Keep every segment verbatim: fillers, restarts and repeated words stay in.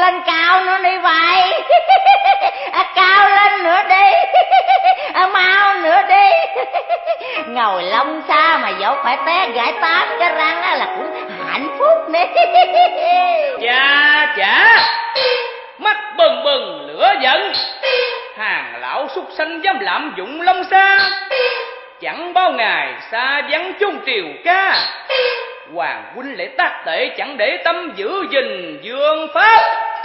lên cao nữa đi vậy. À, cao lên nữa đi. À, mau nữa đi. Ngồi lông xa mà dẫu phải té gãy tám cái răng á là cũng hạnh phúc nè. Chà chà, mắt bừng bừng lửa giận. Hàng lão súc sanh dám lạm dụng Long Sa, chẳng bao ngày xa vắng chốn triều ca. Hoàng huynh lại tác tệ chẳng để tâm giữ gìn vương pháp.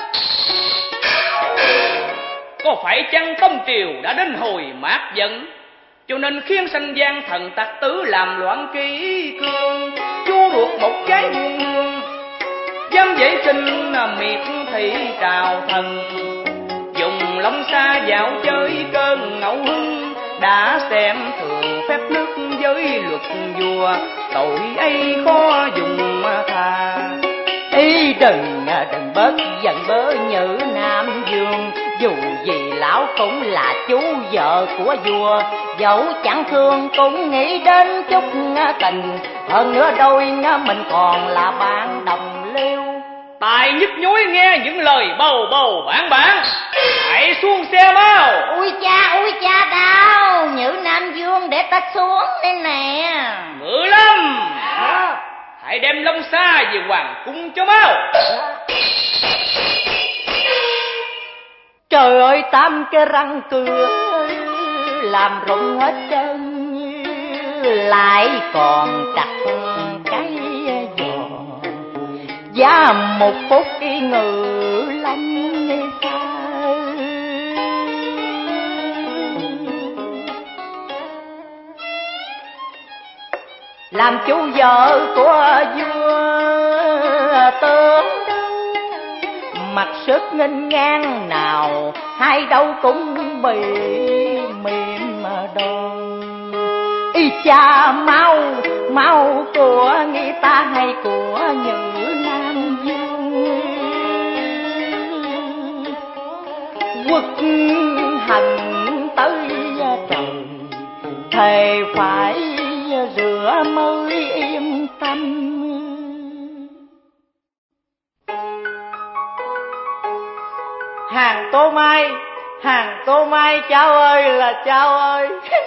Có phải chăng tông triều đã đến hồi mát giận, cho nên khiến sanh gian thần tặc tứ làm loạn kỷ cương, chúa ruột một cái muôn hương, dám dễ sinh miệt thị trào thần. Dùng Long Sa dạo chơi cơn ngẫu hứng, đã xem thường phép nước với luật vua, tội ấy khó dùng tha. Ý đừng đừng bớt giận bớ Nhữ Nam Dương, dù gì lão cũng là chú vợ của vua, dẫu chẳng thương cũng nghĩ đến chút tình, hơn nữa đôi mình còn là bạn đồng liêu. Tai nhức nhối nghe những lời bầu bầu bản bản, hãy xuống xe mau. Ui cha, ui cha đau. Nhữ Nam Dương để ta xuống đây nè. Ngự Lâm, à, hãy đem Long Sa về hoàng cung cho mau. Trời ơi, tám cái răng cửa làm rụng hết trơn, lại còn chặt cái giò giá một phút đi Ngự Lâm xa. Làm chú vợ của vua tướng mặt sức nghênh ngang, nào hai đâu cũng bị mềm đòn. Y cha mau mau của người ta hay của Nhữ Nam Dương, quất hận tới trời, thề phải rửa mới yên tâm. Hàng Tô Mai, hàng Tô Mai, cháu ơi là cháu ơi.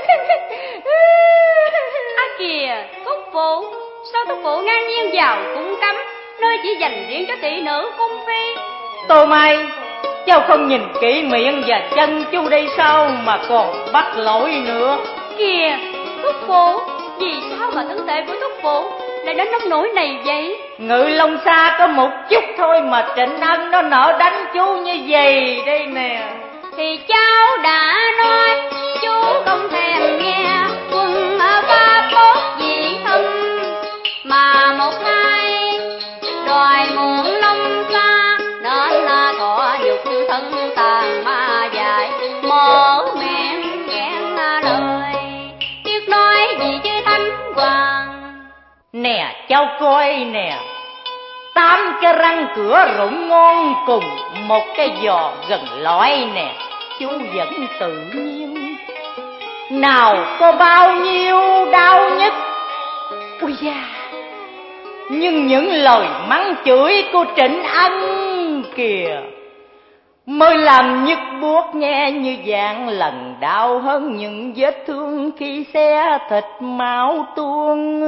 À kìa, thúc phụ, sao thúc phụ ngang nhiên vào cung cấm, nơi chỉ dành riêng cho tỷ nữ cung phi? Tô Mai, cháu không nhìn kỹ miệng và chân chú đây sao mà còn bắt lỗi nữa. Kìa, thúc phụ, vì sao mà thân thể của thúc phụ lại đến nông nỗi này vậy? Ngự Long Sa có một chút thôi mà Trịnh Ân nó nỡ đánh chú như vậy đây nè. Thì cháu đã nói chú không thèm nghe quân pháp cốt dị thân, mà một ngày đòi mượn Long Sa, nên là thọ nhục thân tàn ma dại, mở miệng ghen lời tiếc nói gì chứ Thánh Hoàng. Nè cháu coi nè, tám cái răng cửa rụng ngon cùng một cái giò gần lõi nè, chú vẫn tự nhiên, nào có bao nhiêu đau nhất. Ui da, nhưng những lời mắng chửi của Trịnh Ân kìa mới làm nhức buốt nghe như vạn lần đau hơn những vết thương khi xé thịt máu tuôn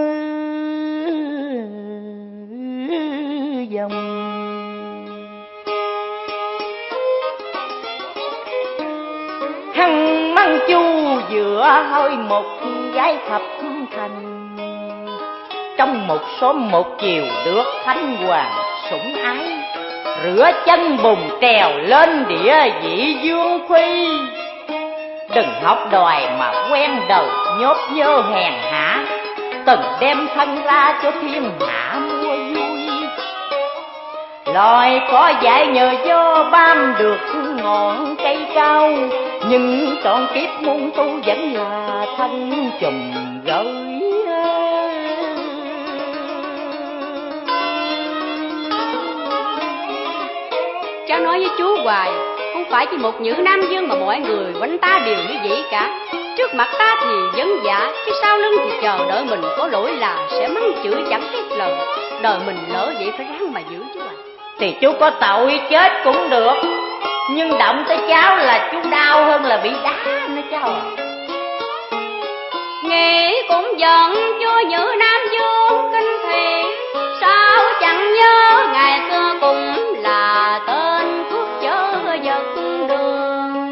dòng. Hằng măng chu giữa hơi một gái thập thành, trong một sớm một chiều được Thánh Hoàng sủng ái, rửa chân bùng trèo lên địa vị vương phi. Đừng học đòi mà quen đời nhốt nhơ hèn hạ, từng đem thân ra cho thiên hạ mua vui. Loài có dạy nhờ do bám được ngọn cây cao, nhưng trọn kiếp môn tu vẫn là thân chùm gởi. Cháu nói với chú hoài, không phải chỉ một Nhữ Nam Dương mà mọi người quanh ta đều như vậy cả. Trước mặt ta thì vấn dạ, chứ sau lưng thì chờ đợi mình có lỗi là sẽ mắng chửi chẳng tiếc lời. Đời mình lỡ vậy phải ráng mà giữ chứ à. thì chú có tội chết cũng được, nhưng động tới cháu là chú đau hơn là bị đá nữa cháu à. Nghĩ cũng giận chúa Nhữ Nam Dương kinh thị, sao chẳng nhớ ngày xưa cũng là tên cướp chớ giật đường.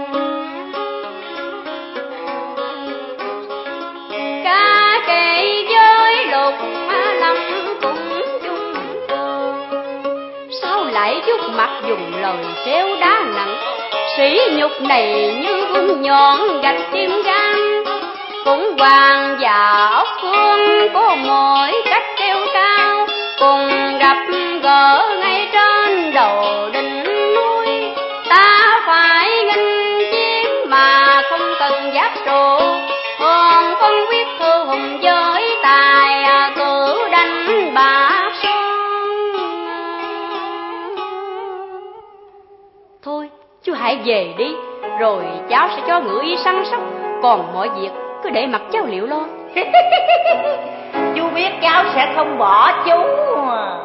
Ca kỵ với lục lâm cũng chung đường, sao lại chút mặt dùng lời treo đá nặng, sỉ nhục này như vung nhọn gạch tim gan. Cũng hoàng và ốc phương có mỗi cách treo cao, cùng gặp gỡ ngay trên đầu đỉnh núi. Ta phải nghinh chiến mà không cần giáp trụ, còn phân quyết thư hùng với tài cử đánh bạc son. Thôi chú hãy về đi, rồi cháu sẽ cho ngự y săn sóc, còn mọi việc cứ để mặc cháu liệu lo. Chú biết cháu sẽ không bỏ chú à.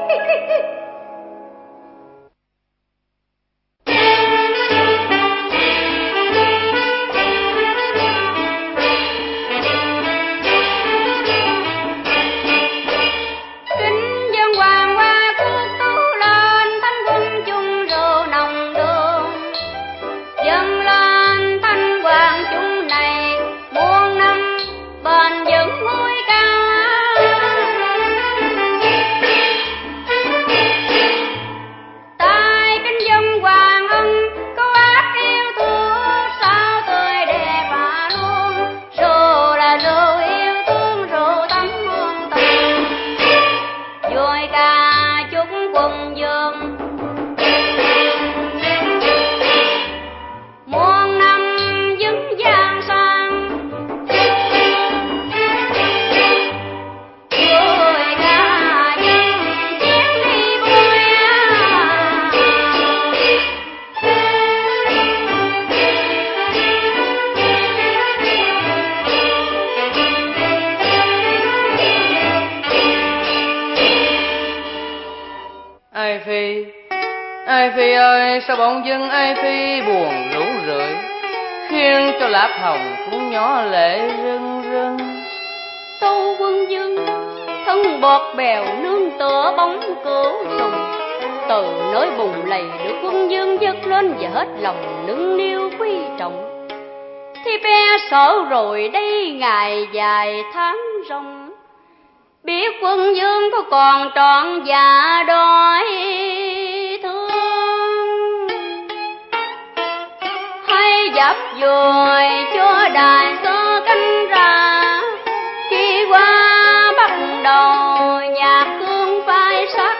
Ai Phi, Ai Phi ơi, sao bỗng dưng Ai Phi buồn rũ rượi, khiến cho Lạp Hồng cũng nhỏ lệ rưng rưng. Tâu Quân Dương, thân bọt bèo nương tựa bóng cửu trùng, từ nơi bùng lầy được Quân Dương dứt lên và hết lòng nâng niu quý trọng. Thì bé sợ rồi đây ngày dài tháng rong, biết Quân Dương có còn trọn dạ đói thương, hay dập dùi cho đài sơ canh ra, khi qua bắt đầu nhạc cương phai sắc.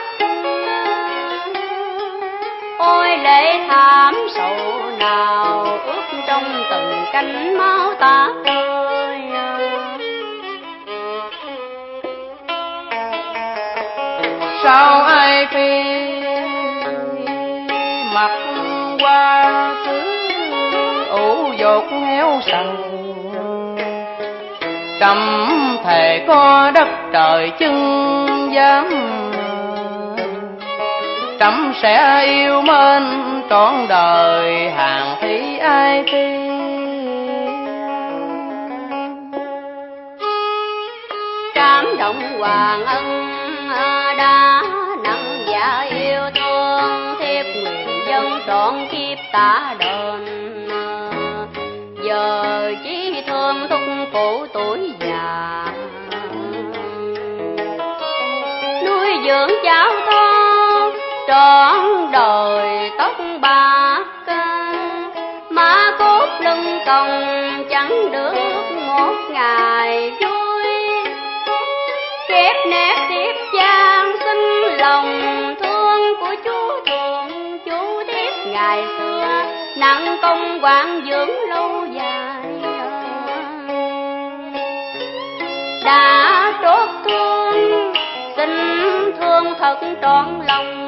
Ôi lệ thảm sầu nào ướt trong từng cánh máu ta ơi. Sao Ai Phi mặt qua cứ ủ dột héo sần, trầm thề có đất trời chưng dám, trẫm sẽ yêu mến trọn đời hàng thí Ai Phi. Cảm động hoàng ân đã nặng dạ yêu thương, thiếp nguyện dâng trọn kiếp tả đền. Giờ chỉ thương thúc phụ tuổi già, nuôi dưỡng cháu thơ trọn đời tóc bạc, mà cốt lưng còng chẳng được một ngày vui. Khép nét tiếp trang xin lòng thương của chú thường, chú tiếp ngày xưa nặng công quản dưỡng lâu dài, đã trót thương xin thương thật trọn lòng.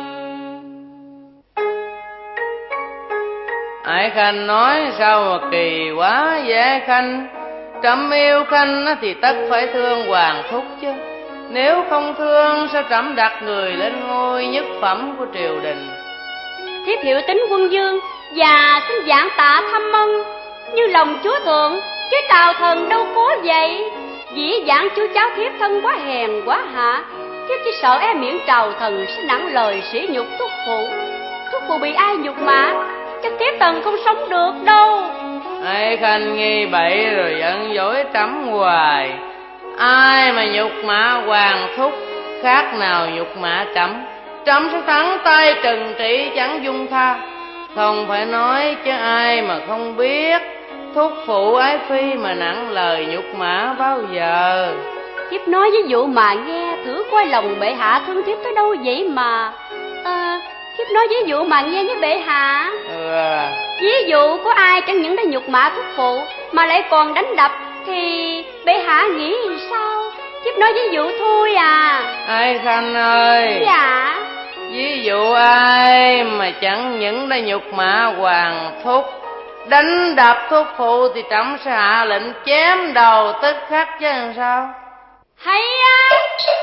Ai Khanh nói sao mà kỳ quá vậy Khanh, trẫm yêu Khanh thì tất phải thương hoàng thúc chứ. Nếu không thương sao trẫm đặt người lên ngôi nhất phẩm của triều đình? Thiếp hiệu tính quân dương và xin dạng tạ thăm ân, như lòng chúa thượng chứ tào thần đâu có vậy. Dĩ dãn chú cháu thiếp thân quá hèn quá hạ, thiếp chỉ sợ e miệng trào thần sẽ nặng lời sỉ nhục thúc phụ. Thúc phụ bị ai nhục mạ, chắc thiếp thần không sống được đâu. Ai khanh nghi bậy rồi giận dỗi trẫm hoài. Ai mà nhục mạ hoàng thúc khác nào nhục mạ trẫm, trẫm sẽ thẳng tay trừng trị chẳng dung tha. Không phải nói chứ ai mà không biết thúc phụ ái phi mà nặng lời nhục mạ bao giờ. Thiếp nói ví dụ mà nghe thử coi lòng bệ hạ thương thiếp tới đâu vậy mà. À, thiếp nói ví dụ mà nghe với bệ hạ. Ừ. Ví dụ có ai chẳng những đã nhục mạ thúc phụ mà lại còn đánh đập thì bệ hạ nghĩ sao? Thiếp nói ví dụ thôi à. Ai khanh ơi. Dạ. Ví dụ ai mà chẳng những đã nhục mạ hoàng thúc, đánh đập thúc phụ thì trẫm sẽ hạ lệnh chém đầu tức khắc chứ làm sao? Hay á.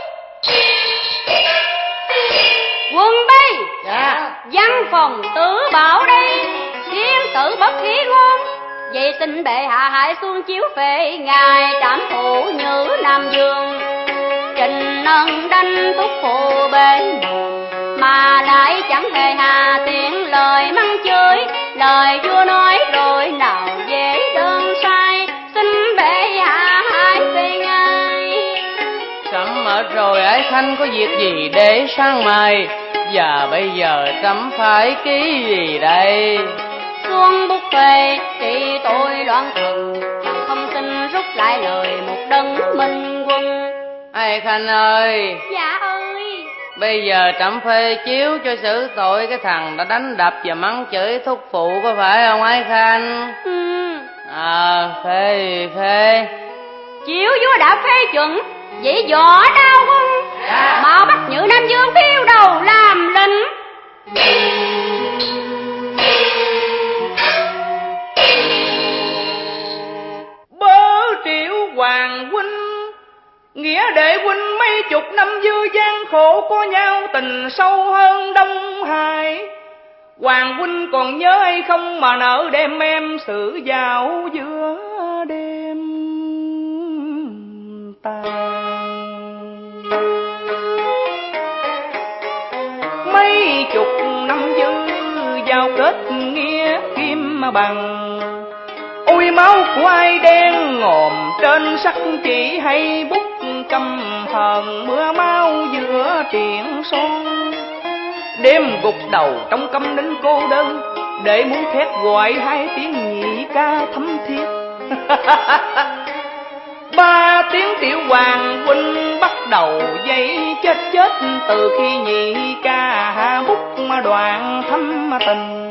Quân bi. Dạ. Văn phòng tử bảo đây, thiên tử bất khí ngôn. Vậy xin bệ hạ hãy xuống chiếu phệ ngài trảm thủ như Nam Dương. Trình ân đanh thúc phụ bên buồn, mà lại chẳng hề hà tiếng lời mắng chửi. Lời vua nói rồi nào dễ đơn sai, xin bệ hạ hãy về ngài. Trẫm mệt rồi, ái khanh có việc gì để sang mai? Và bây giờ trẫm phải ký gì đây? Xuân bút phê trị tội loạn thần, không xin rút lại lời một đấng minh quân. Ái khanh ơi. Dạ ơi. Bây giờ trẫm phê chiếu cho xử tội cái thằng đã đánh đập và mắng chửi thúc phụ, có phải không ái khanh? Ừ. À, phê phê. Chiếu vua đã phê chuẩn, vậy võ đao quân. Dạ. Mau bắt Nhữ Nam Dương phiêu đầu làm lính. Bớ Triệu Hoàng huynh, nghĩa đệ huynh mấy chục năm dư gian khổ có nhau tình sâu hơn Đông Hải. Hoàng huynh còn nhớ hay không mà nỡ đem em sự vào giữa đêm tàn. Mấy chục năm dư giao kết nghĩa kim bằng, ôi máu của ai đen ngòm trên sắc chỉ hay bút căm hờn mưa máu giữa triền son. Đêm gục đầu trong câm nín cô đơn, để muốn thét gọi hai tiếng nhị ca thấm thiết. Ba tiếng Tiểu Hoàng huynh bắt đầu dây chết chết, từ khi nhị ca hạ bút đoạn thâm tình.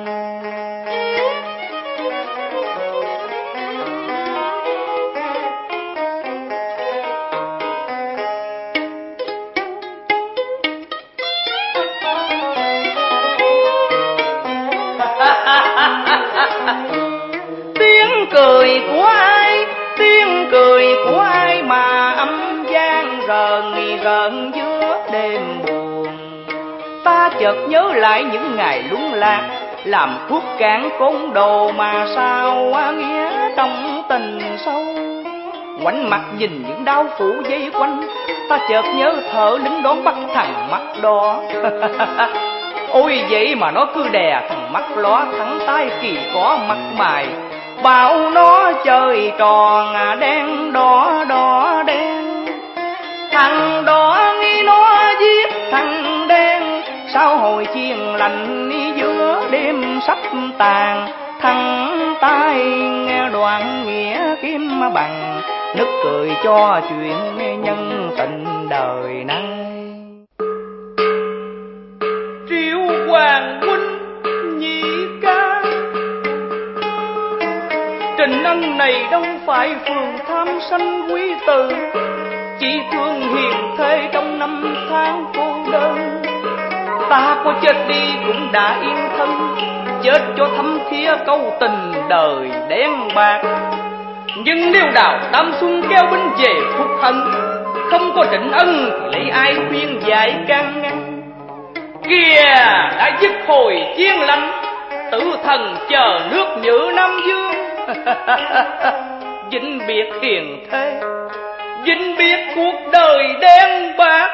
Tiếng cười của ai, tiếng cười của ai mà âm gian rờn rợn giữa đêm buồn. Ta chợt nhớ lại những ngày lung lạc, làm thuốc cản côn đồ mà sao nghĩa trong tình sâu. Ngoảnh mặt nhìn những đau phủ dây quanh, ta chợt nhớ thở lính đón bắt thằng mắt đỏ. Ôi vậy mà nó cứ đè thằng mắt ló thẳng tay kỳ có mặt mày, bảo nó chơi tròn đen đỏ đỏ đen. Thằng đỏ nghĩ nó giết thằng đen, sao hồi chiên lạnh giữa đêm sắp tàn. Thằng tay nghe đoạn nghĩa kim bằng, nức cười cho chuyện nhân tình đời nay. Triệu Hoàng huynh nhị ca, Trình ân này đâu phải phường tham sanh quý tử, chỉ thương hiền thê trong năm tháng cô đơn. Ta có chết đi cũng đã yên thân, chết cho thấm thía câu tình đời đen bạc. Nhưng nếu đào Tam Xuân kéo binh về phúc hận, không có trịnh ân thì lấy ai khuyên dạy can ngăn. Kìa đã dứt hồi chiến lạnh, tử thần chờ nước Nhữ Nam Dương. Vĩnh biệt hiền thế, vĩnh biệt cuộc đời đen bạc.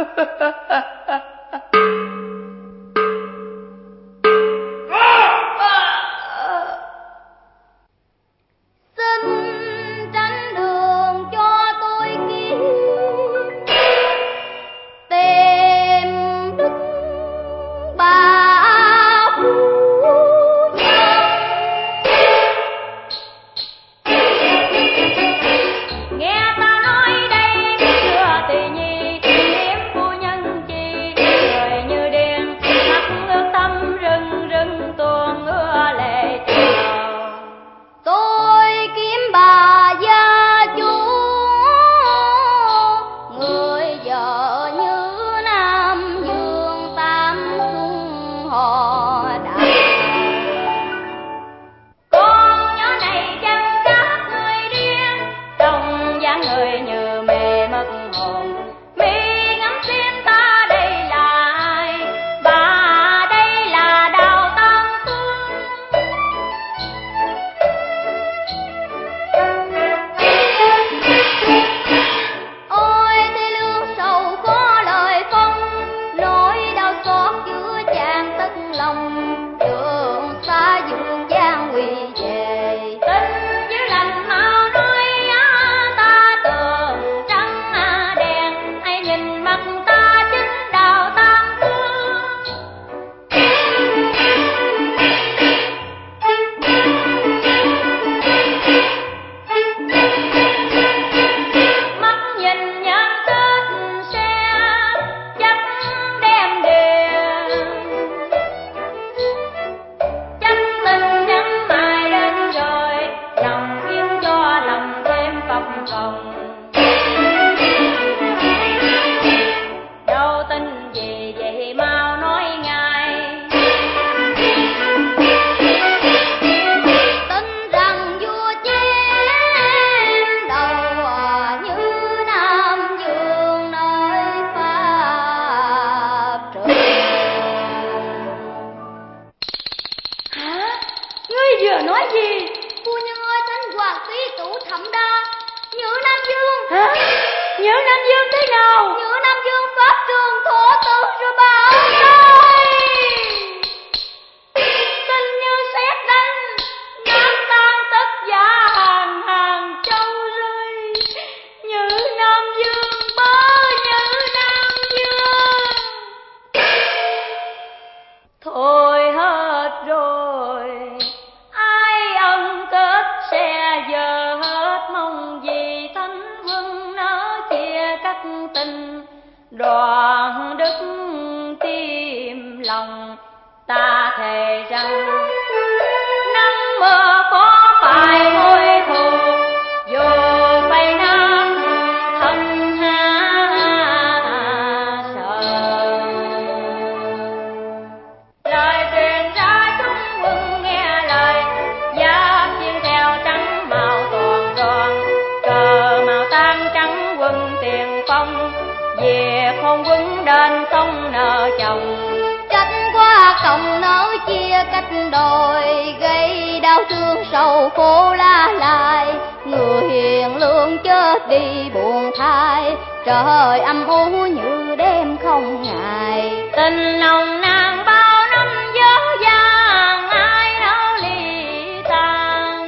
Trời âm u như đêm không ngày, tình nồng nàn bao năm dở dàng, ai nỡ ly tan.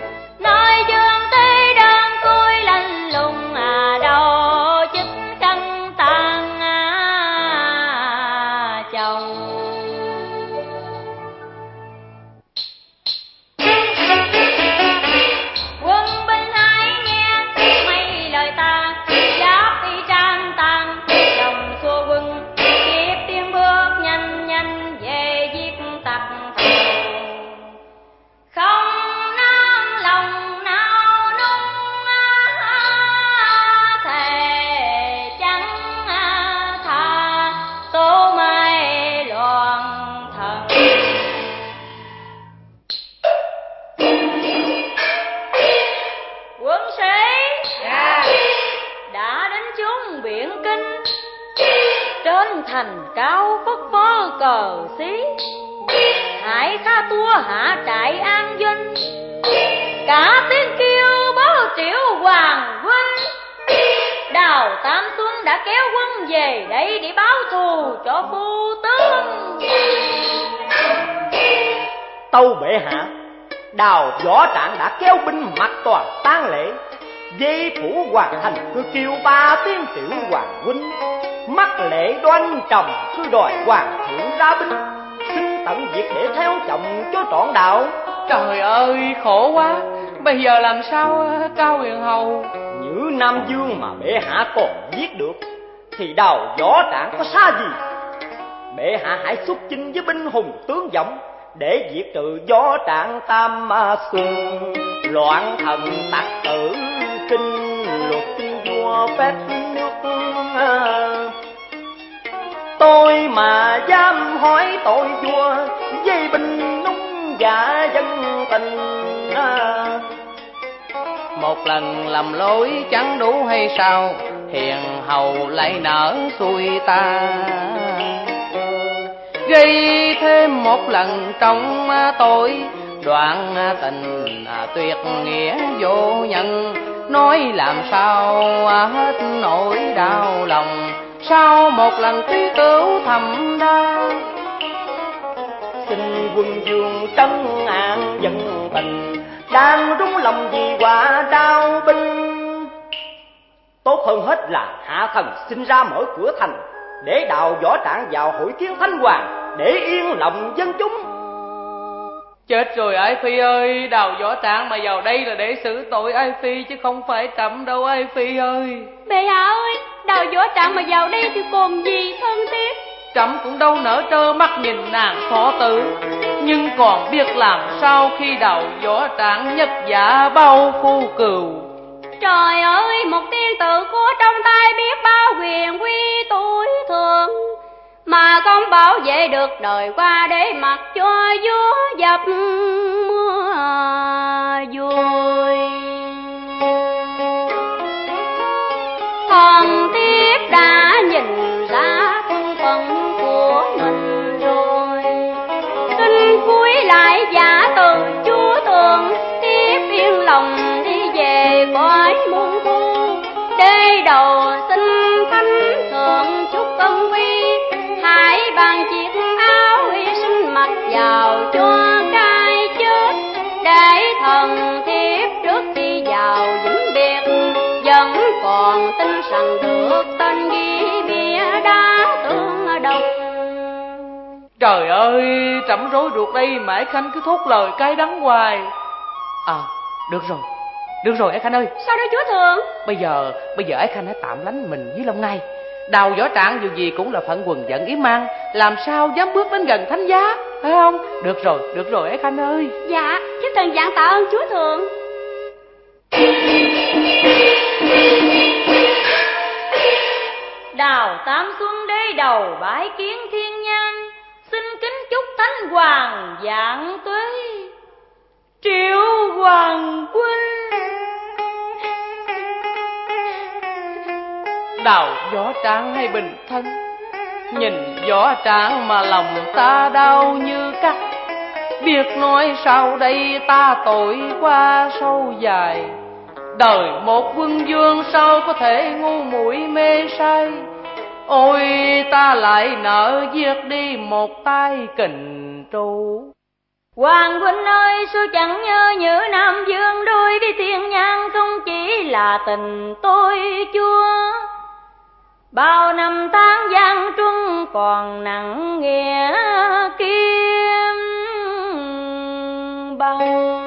Nơi dương tây đơn côi lạnh lùng, à đâu chích căng tan à chồng. Quân binh hãy nghe mấy lời ta, giáp y trang tàn đồng xua quân, kịp tiên bước nhanh nhanh trên thành cao phất phơ cờ xí, Hải Kha tua hạ trại an doanh, cả tiếng kêu báo triệu hoàng huynh. Đào Tam Xuân đã kéo quân về đây để báo thù cho phu tướng. Tâu bệ hạ, Đào Võ Trạng đã kéo binh mặc toàn tang lễ, dây phủ hoàng thành cứ kêu ba tiếng tiểu hoàng huynh. Mắc lễ đoan trọng cứ đòi hoàng thượng ra binh, xin tận diệt để theo chồng cho trọn đạo. Trời ơi khổ quá, bây giờ làm sao Cao Huyền Hầu? Như Nam Dương mà bệ hạ còn giết được thì Đào Võ Trạng có xa gì. Bệ hạ hãy xuất chinh với binh hùng tướng vọng để diệt trừ Võ Trạng Tam Xuân. Loạn thần tặc tử kinh luật vua phép nước, tôi mà dám hỏi tội vua dây binh nung dạ dân tình. Một lần lầm lỗi chẳng đủ hay sao, hiền hầu lại nở xuôi ta, gây thêm một lần trong tội. Đoạn tình tuyệt nghĩa vô nhân, nói làm sao hết nỗi đau lòng. Sau một lần trí cứu thầm đa, xin quân vương trấn an dân tình, đang rung lòng vì quả đau binh. Tốt hơn hết là hạ thần xin ra mở cửa thành, để Đào Võ Trạng vào hội kiến Thánh Hoàng, để yên lòng dân chúng. Chết rồi Ái Phi ơi, Đào Võ Trạng mà vào đây là để xử tội Ái Phi chứ không phải trẫm đâu Ái Phi ơi. Bệ hạ ơi, Đào Võ Trạng mà vào đây thì còn gì thân thiết. Trẫm cũng đâu nỡ trơ mắt nhìn nàng thọ tử, nhưng còn biết làm sao khi Đào Võ Trạng nhất giả bao phu cừu. Trời ơi, một tiên tử của trong tay biết bao quyền quy tuổi thường, mà không bảo vệ được đời qua để mặc cho vua dập mưa vui. Thần thiếp đã nhìn ra thân phận của mình rồi, xin cúi lại giả từ chúa thường, thiếp yên lòng đi về cõi muôn thu, để đầu xin thánh thượng chúc công quy. Hãy bàn chiếc áo hy sinh mặc vào cho cai chết, để thần thiếp trước khi vào vĩnh biệt vẫn còn tin rằng được tên ghi bia đá tương đồng. Trời ơi, trẫm rối ruột đây mà Ái Khanh cứ thốt lời cay đắng hoài. À, được rồi, được rồi Ái Khanh ơi. Sao đó chúa thượng? Bây giờ, bây giờ Ái Khanh hãy tạm lánh mình với Long Ngai. Đào Võ Trạng dù gì cũng là phận quần dẫn Yến Mang, làm sao dám bước đến gần thánh giá, phải không? Được rồi, được rồi Ái Khanh ơi. Dạ, thiếp thần vạn tạ ơn chúa thượng. Đào Tam Xuân đế đầu bái kiến thiên nhân, xin kính chúc Thánh Hoàng vạn tuế. Triệu Hoàng huynh. Đào Võ Trạng hay bình thân, nhìn Võ Trạng mà lòng ta đau như cắt. Việc nói sau đây ta tội qua sâu dài, đời một quân vương sao có thể ngu muội mê say. Ôi ta lại nỡ giết đi một tay kình tru. Hoàng huynh ơi, sao chẳng nhớ nhớ Nam Dương đôi với thiên nhan, không chỉ là tình tôi chúa. Bao năm tháng gian truân còn nặng nghĩa kiếm bằng.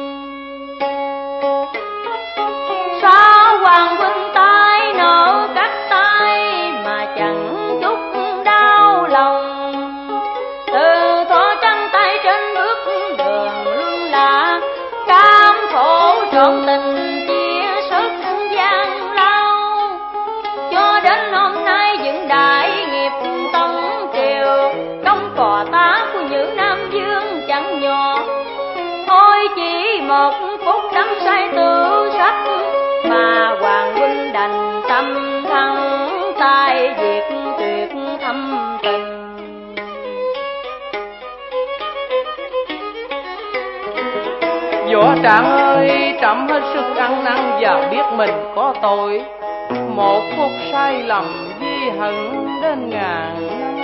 Sao Hoàng huynh tay nợ cắt tay mà chẳng chút đau lòng. Từ thó trắng tay trên bước đường luân lạc, cam khổ trọn tình chia sức gian lao. Cho đến hôm nay dựng đại nghiệp tông triều, công cò tá của những Nam Dương chẳng nhỏ. Ôi chỉ một phút đắm say tự sắc, mà Hoàng huynh đành tâm thăng tay diệt tuyệt thâm tình. Võ Trạng ơi, trẫm hết sức ăn năn và biết mình có tội. Một phút sai lầm ghi hận đến ngàn năm.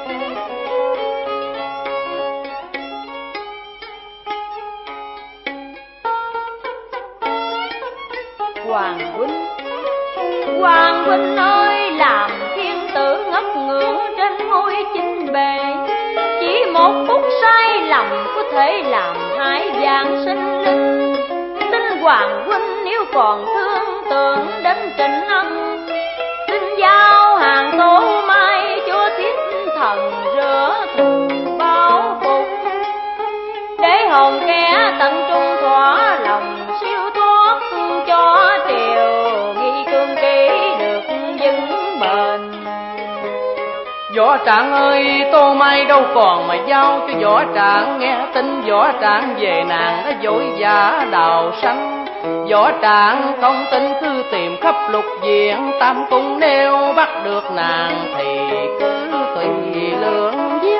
Hoàng huynh, Hoàng huynh ơi, làm thiên tử ngất ngưỡng trên ngôi chinh bệ. Chỉ một phút sai lầm có thể làm hại vạn sinh linh. Xin Hoàng huynh nếu còn thương tưởng đến Trịnh Ân, xin giao hàng Tố Mai cho thiết thần rửa thù báo phục, để hồn kẻ tận trung thỏa lòng siêu thoát cho triều nghi cương kỹ được vững bền. Võ Trạng ơi, Tô Mai đâu còn mà giao cho Võ Trạng. Nghe tin Võ Trạng về nàng đã vội vã đào sanh. Võ Trạng không tin cứ tìm khắp lục viện tam cung, nếu bắt được nàng thì cứ tùy lượng giết.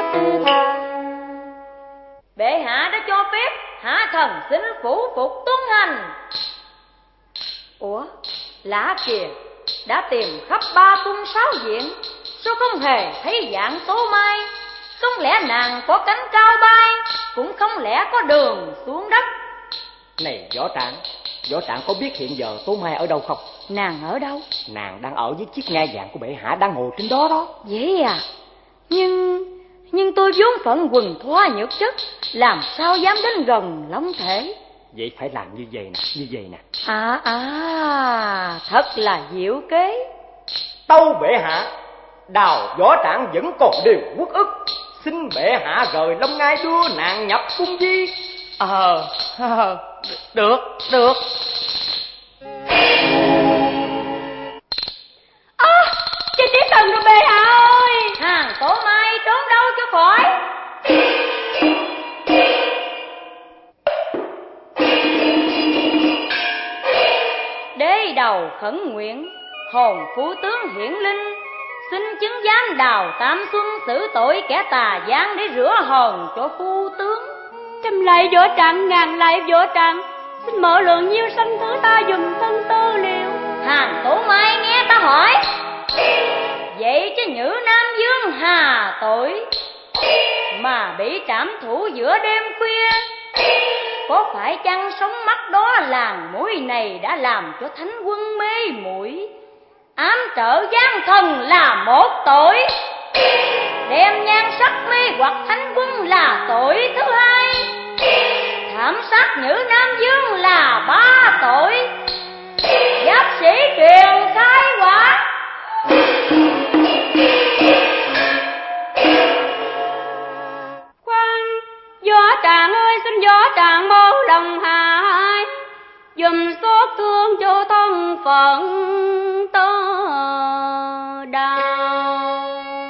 Bệ hạ đã cho phép, hạ thần xin phủ phục tuân hành. Ủa, lạ kìa, đã tìm khắp ba cung sáu viện, sao không hề thấy dạng Tố Mai? Không lẽ nàng có cánh cao bay, cũng không lẽ có đường xuống đất? Này Võ Trạng, Võ Trạng có biết hiện giờ Tố Mai ở đâu không? Nàng ở đâu? Nàng đang ở với chiếc ngai vàng của bệ hạ đang ngồi trên đó đó. Vậy à? Nhưng nhưng tôi vốn phận quần thoa nhược chất, làm sao dám đến gần long thể? Vậy phải làm như vậy nè, như vậy nè. À à, thật là diệu kế. Tâu bệ hạ, Đào Võ Trạng vẫn còn điều uất ức, xin bệ hạ rời Long Ngai đưa nàng nhập cung di. Ờ, ờ, được, được. À, chị tí thần rồi bệ hạ ơi. Hàng Tố Mai trốn đâu cho khỏi. Đế đầu khẩn nguyện, hồn phú tướng hiển linh, xin chứng giám Đào Tam Xuân xử tội kẻ tà gián để rửa hồn cho phu tướng. Trăm lại Võ Trạng, ngàn lại Võ Trạng, xin mở lượng nhiêu sanh thứ ta dùm thân tư liệu. Hàng Tố Mai nghe ta hỏi, vậy chứ Nhữ Nam Dương hà tội mà bị trảm thủ giữa đêm khuya? Có phải chăng sống mắt đó làng mũi này đã làm cho thánh quân mê muội, ám trợ gian thần là một tội, đem nhan sắc mê hoặc thánh quân là tội thứ hai, thảm sát Nhữ Nam Dương là ba tội, giáp sĩ truyền khai quả. Khoan, Võ Trạng ơi, xin Võ Trạng mô lòng hại, dùm xót thương cho thân phận tơ đào.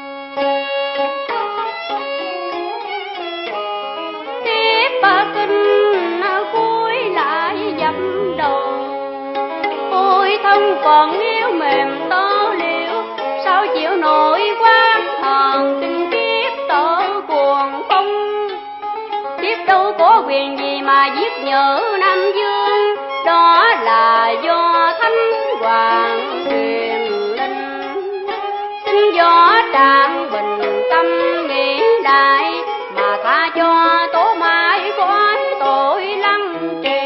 Tiếp ba kinh cuối lại dập đầu, ôi thân phận yếu mềm tơ liễu, sao chịu nổi quan hờn tình kiếp tơ cuồng phong. Kiếp đâu có quyền gì mà giết Nhữ Nam Dương, đó là do thánh hoàng truyền linh. Xin Võ Trạng bình tâm nghĩ lại, mà tha cho Tố Mai khỏi tội lăng trì.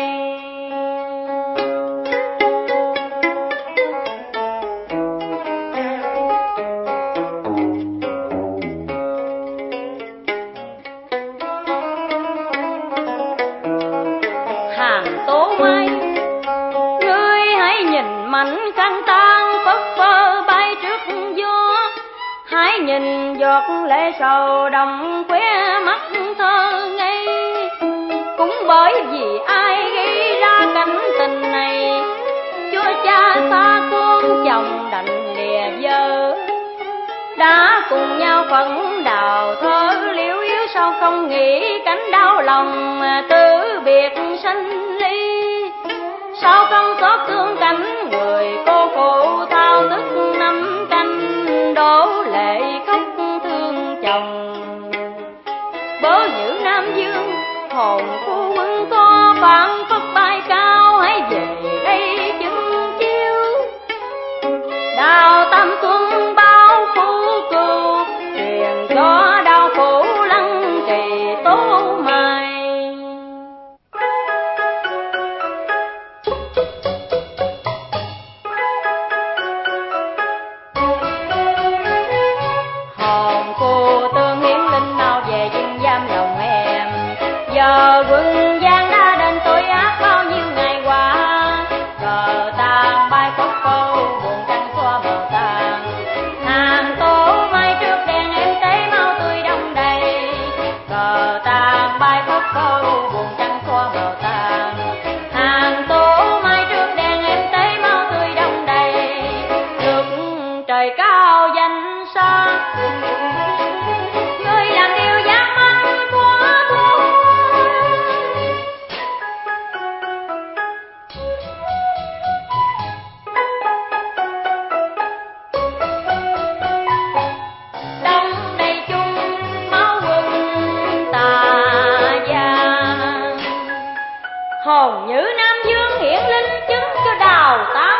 Hàng Tố Mai, ngươi hãy nhìn mảnh khăn tang phất phơ bay trước gió, hãy nhìn giọt lệ sầu đồng khóe mắt thơ ngây. Cũng bởi vì ai gây ra cảnh tình này, cho cha xa con chồng đành lìa vợ, đã cùng nhau phận đào thơ liễu yếu, sao không nghĩ cảnh đau lòng mà từ biệt sanh ly. Sao không xót thương cảnh người cô phụ thao thức năm canh, đổ lệ khóc trời cao danh xa. Người làm điều gian manh quá thôi. Đông đầy chung máu quân tà giang, hồn như Nam Dương hiển linh chứng cho đào ta